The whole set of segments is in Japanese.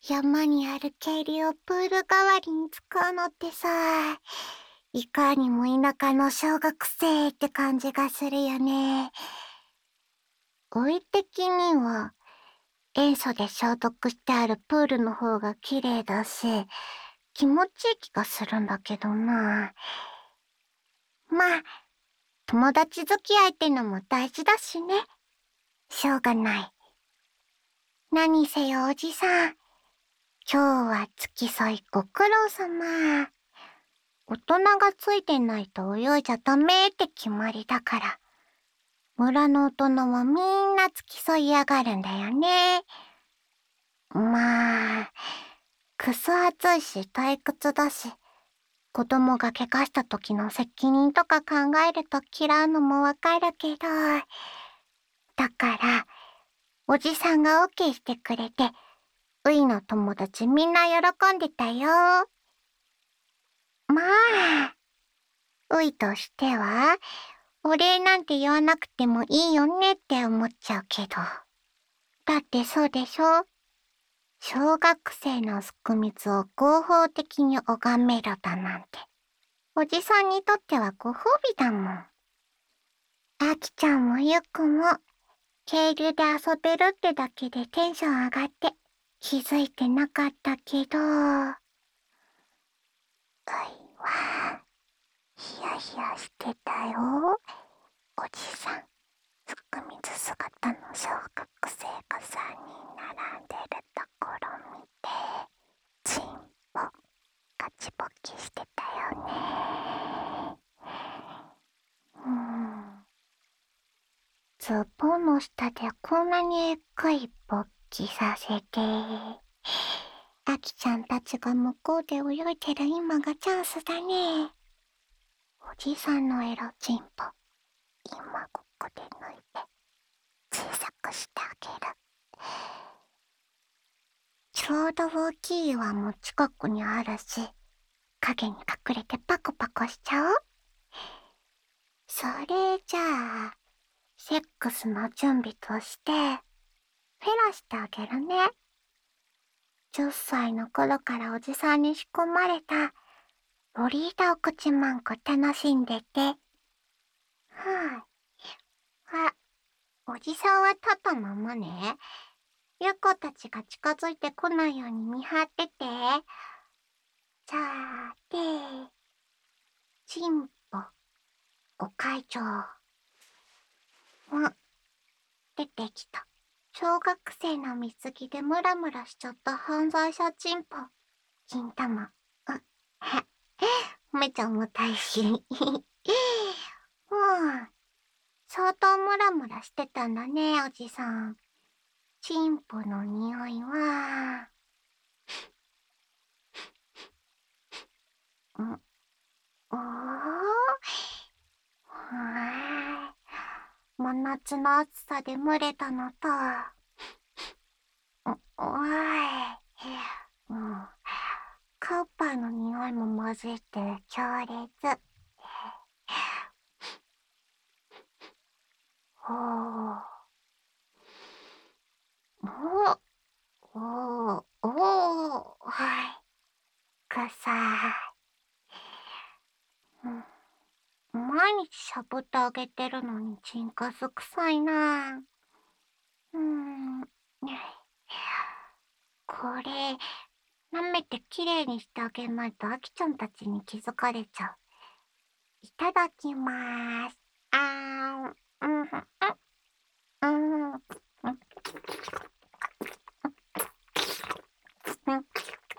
山にある渓流をプール代わりに使うのってさ、いかにも田舎の小学生って感じがするよね。おい的には、塩素で消毒してあるプールの方が綺麗だし、気持ちいい気がするんだけどな。まあ、友達付き合いってのも大事だしね。しょうがない。何せよおじさん。今日は付き添いご苦労様。大人がついてないと泳いじゃダメって決まりだから。村の大人はみんな付き添いやがるんだよね。まあ、くそ暑いし退屈だし、子供が怪我した時の責任とか考えると嫌うのもわかるけど、だから、おじさんが OK してくれて、ういの友達みんな喜んでたよ。まあ、ういとしては、お礼なんて言わなくてもいいよねって思っちゃうけど。だってそうでしょ？小学生のすくみずを合法的に拝めるだなんて。おじさんにとってはご褒美だもん。あきちゃんもゆっくも、渓流で遊べるってだけでテンション上がって気づいてなかったけど、ういは、ヒヤヒヤしてたよ。おじさん、すくみず姿の小学生が3人並んでるところ見て、チンポ、ガチボキしてたよね。ズボンの下でこんなにえっかい勃起させて。あきちゃんたちが向こうで泳いでる今がチャンスだね。おじさんのエロチンポ、今ここで抜いて小さくしてあげる。ちょうど大きい岩も近くにあるし、影に隠れてパコパコしちゃおう。それじゃあ、セックスの準備として、フェラしてあげるね。10歳の頃からおじさんに仕込まれた、ロリータお口まんこ楽しんでて。はあ、おじさんは立ったままね。ゆっこたちが近づいてこないように見張ってて。さーて、チンポ、ご会長。出てきた。小学生の水着でムラムラしちゃった犯罪者チンポ。金玉。めちゃ重たいし。相当ムラムラしてたんだね、おじさん。チンポの匂いは、おー、真夏の暑さで蒸れたのと、うん、カウパーの匂いも混じって強烈。おー、おー、おー、はい、臭い。毎日しゃぶってあげてるのにチンカス臭いな。これ、舐めてきれいにしてあげないとアキちゃんたちに気づかれちゃう。いただきまーす。うん、うん、うん、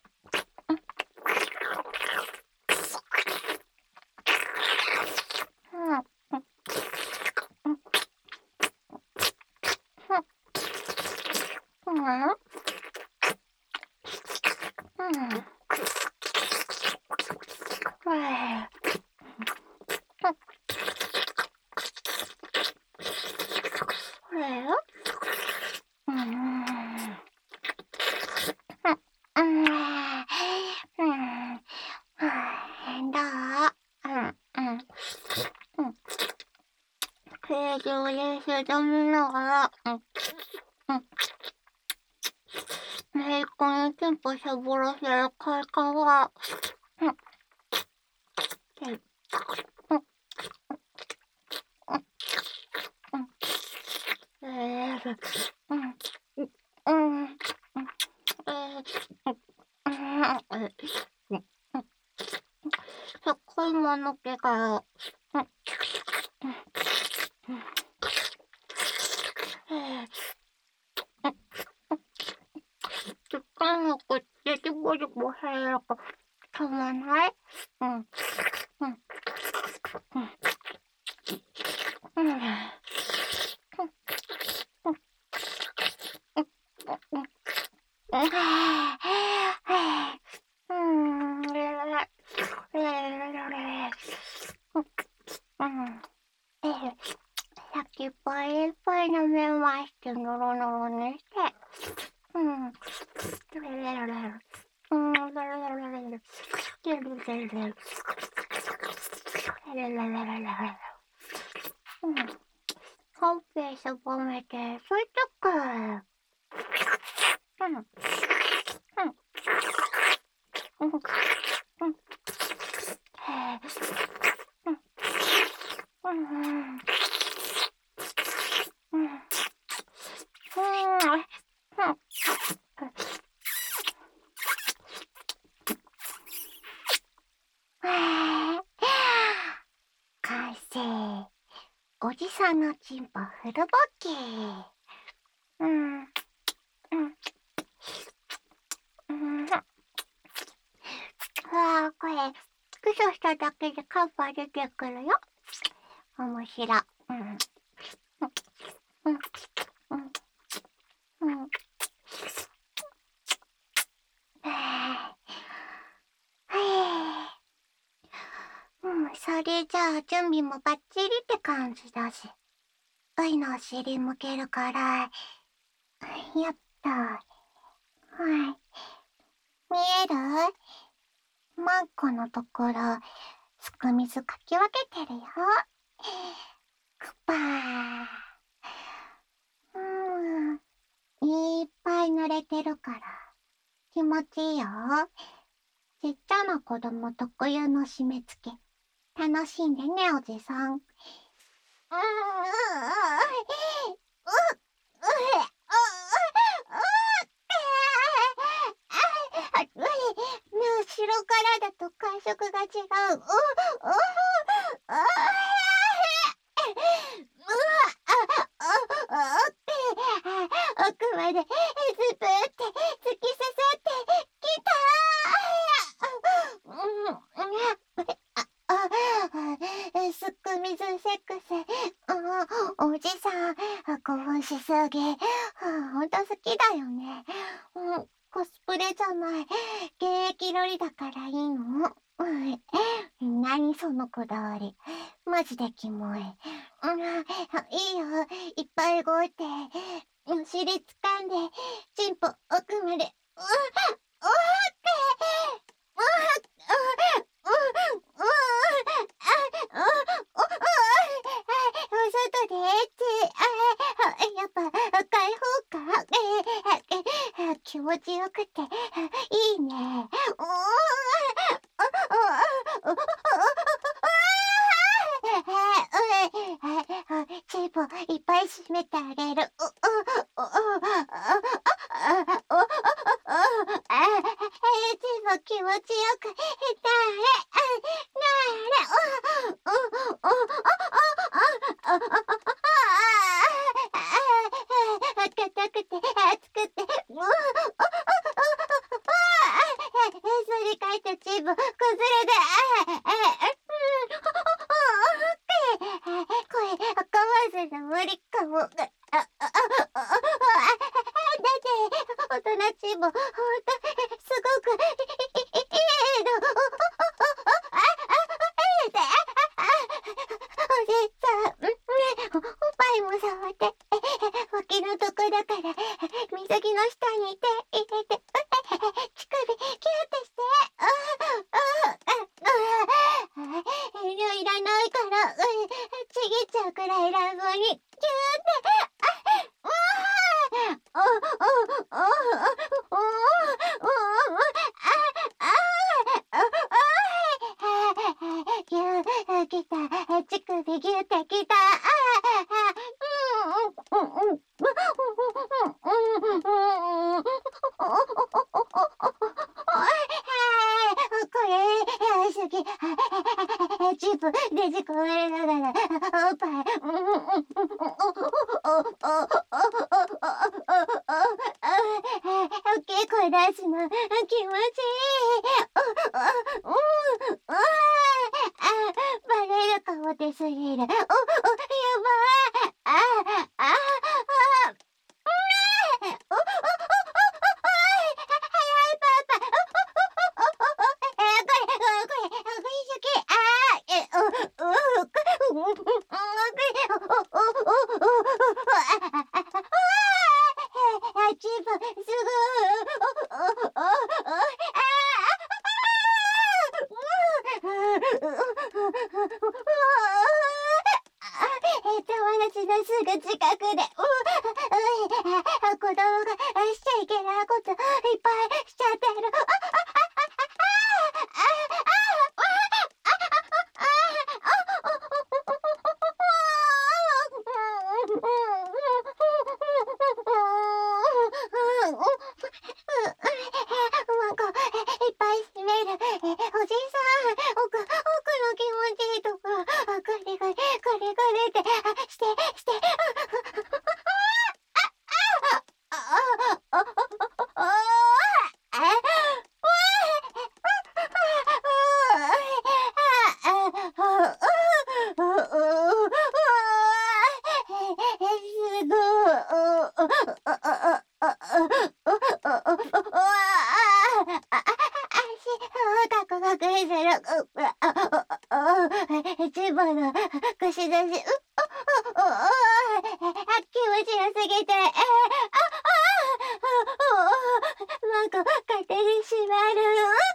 うん、どう？平常練習で見ながら、 一個にチンポしゃぶらせる快感は、高いものけが、時間なくってジボジボされるかたまない。先っぽいっぱい舐めまして、ノロノロにして。ほっぺしぼめて、そういうとこ。完成。おじさんのチンポフルボッケー。これ、スクショしただけでカッパ出てくるよ。面白い。それじゃあ準備もバッチリって感じだし、ういのお尻向けるから、やった。見える？マンコのところ、すく水かき分けてるよ。クパー。いっぱい濡れてるから、気持ちいいよ。ちっちゃな子供特有の締め付け。楽しんでね、おじさん。後ろからだと感触が違う。奥までスプって突き刺さってきた。すく水セックス。おじさん、興奮しすぎ。ほんと好きだよね。コスプレじゃない。現役ロリだからいいの？何そのこだわり。マジでキモい。いいよ。いっぱい動いて。お尻掴んで、チンポ奥まで。外でやっぱ開放感気持ちよくていいね。チンポいっぱい締めてあげる。チンポ気持ちよくな硬くて熱くてそり替えたチンポ崩れで声かわずの無理かも。だって大人チンポほんとすごくいいの。おじさん、おっぱいも触って、脇のとこだから、水着の下に手入れて、乳首キューってして。いらないから、ちぎっちゃうくらい乱暴に、キューって。 ぎゅーきた、乳首ぎゅってきた。これ、好き。チップ、ねじ込まれながら、おっぱい。大きい声出すの、気持ちいい。バレるかもですぎる。やばい。友達のすぐ近くで、子供がしちゃいけないこといっぱいしちゃってる。なんか、いっぱい閉める。おじいさん、奥の気持ちいいところ、これこれ、これこれって、して、して、千葉の串出し、気持ちよすぎて、なんか勝手に閉まる。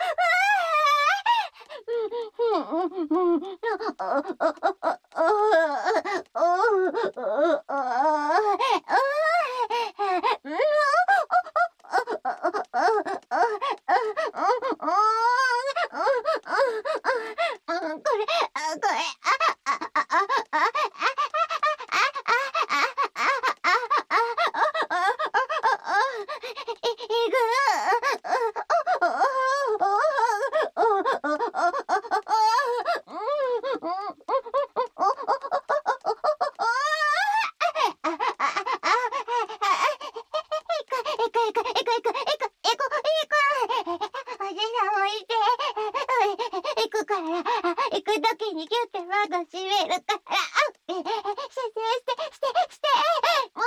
行くから、行くときにギュって窓閉めるから、して、も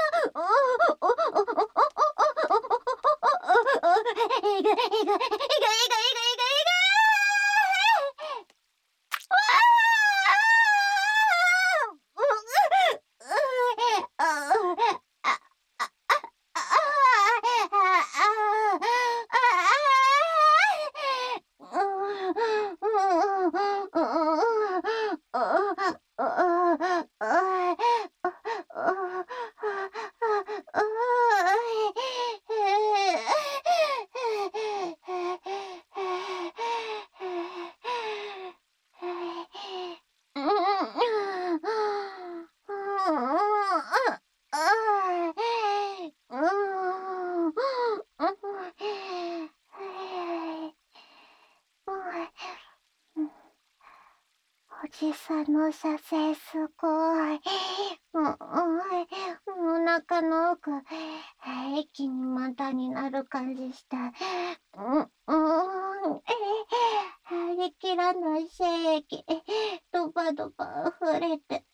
おじさんの射精すごい。お腹の奥、一気にまたになる感じした。張り切らない精液、ドバドバ溢れて。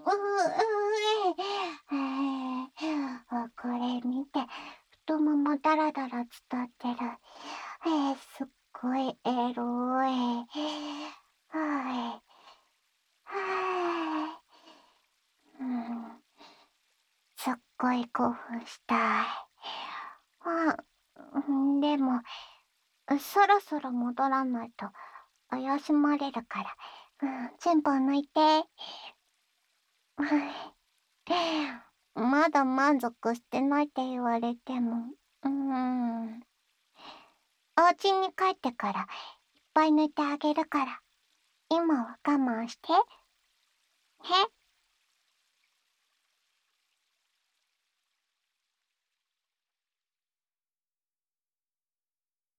これ見て、太ももダラダラ伝ってる。すっごいエロい。はい。すっごい興奮したい。でも、そろそろ戻らないと怪しまれるから、全部抜いて。まだ満足してないって言われても、 うーん。お家に帰ってからいっぱい寝てあげるから、今は我慢して。へ